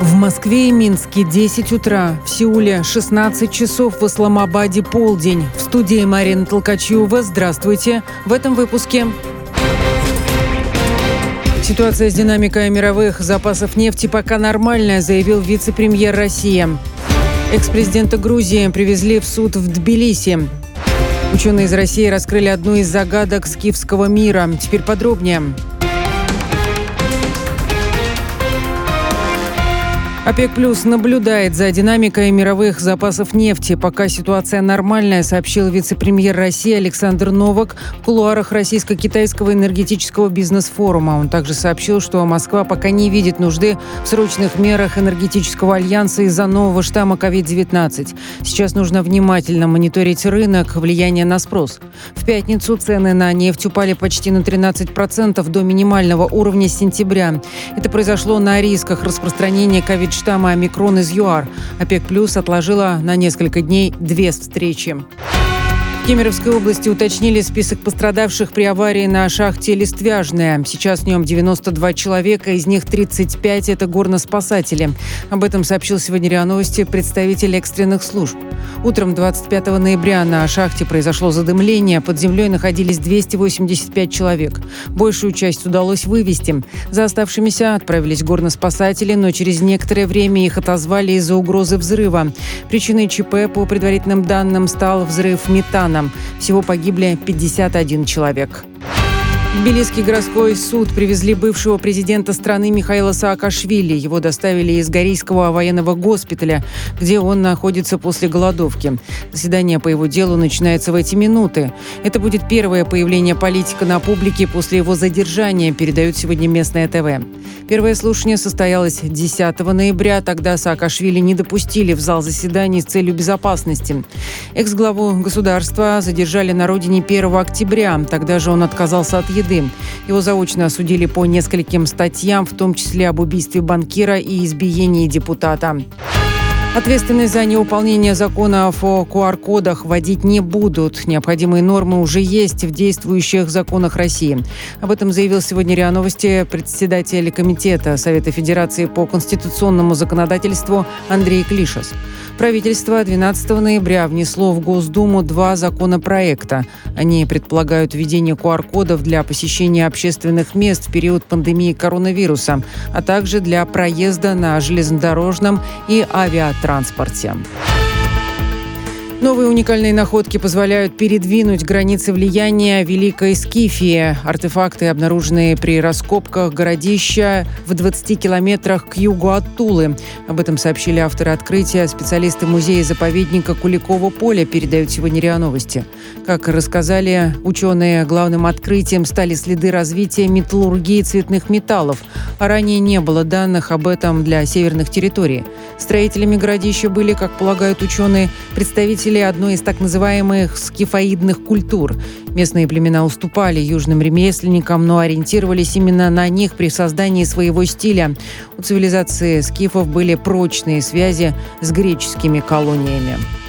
В Москве и Минске 10 утра, в Сеуле 16 часов, в Исламабаде полдень. В студии Марина Толкачева. Здравствуйте. В этом выпуске. Ситуация с динамикой мировых запасов нефти пока нормальная, заявил вице-премьер России. Экс-президента Грузии привезли в суд в Тбилиси. Ученые из России раскрыли одну из загадок скифского мира. Теперь подробнее. ОПЕК+ наблюдает за динамикой мировых запасов нефти. Пока ситуация нормальная, сообщил вице-премьер России Александр Новак в кулуарах Российско-китайского энергетического бизнес-форума. Он также сообщил, что Москва пока не видит нужды в срочных мерах энергетического альянса из-за нового штамма COVID-19. Сейчас нужно внимательно мониторить рынок, влияние на спрос. В пятницу цены на нефть упали почти на 13% до минимального уровня с сентября. Это произошло на рисках распространения COVID-19 штамма омикрон из ЮАР. ОПЕК+ отложила на несколько дней 2 встречи. В Кемеровской области уточнили список пострадавших при аварии на шахте «Листвяжная». Сейчас в нем 92 человека, из них 35 – это горноспасатели. Об этом сообщил сегодня РИА Новости представитель экстренных служб. Утром 25 ноября на шахте произошло задымление. Под землей находились 285 человек. Большую часть удалось вывести. За оставшимися отправились горноспасатели, но через некоторое время их отозвали из-за угрозы взрыва. Причиной ЧП, по предварительным данным, стал взрыв метана. Всего погибли 51 человек. В Тбилисский городской суд привезли бывшего президента страны Михаила Саакашвили. Его доставили из Горийского военного госпиталя, где он находится после голодовки. Заседание по его делу начинается в эти минуты. Это будет первое появление политика на публике после его задержания, передают сегодня местное ТВ. Первое слушание состоялось 10 ноября. Тогда Саакашвили не допустили в зал заседаний с целью безопасности. Экс-главу государства задержали на родине 1 октября. Тогда же он отказался от еды. Его заочно осудили по нескольким статьям, в том числе об убийстве банкира и избиении депутата. Ответственность за невыполнение законов о QR-кодах вводить не будут. Необходимые нормы уже есть в действующих законах России. Об этом заявил сегодня РИА Новости председатель Комитета Совета Федерации по конституционному законодательству Андрей Клишес. Правительство 12 ноября внесло в Госдуму 2 законопроекта. Они предполагают введение QR-кодов для посещения общественных мест в период пандемии коронавируса, а также для проезда на железнодорожном и авиатранспорте. Новые уникальные находки позволяют передвинуть границы влияния Великой Скифии. Артефакты, обнаруженные при раскопках городища в 20 километрах к югу от Тулы. Об этом сообщили авторы открытия. Специалисты музея-заповедника Куликово поле передают сегодня РИА Новости. Как рассказали ученые, главным открытием стали следы развития металлургии цветных металлов. А ранее не было данных об этом для северных территорий. Строителями городища были, как полагают ученые, представители одной из так называемых скифоидных культур. Местные племена уступали южным ремесленникам, но ориентировались именно на них при создании своего стиля. У цивилизации скифов были прочные связи с греческими колониями.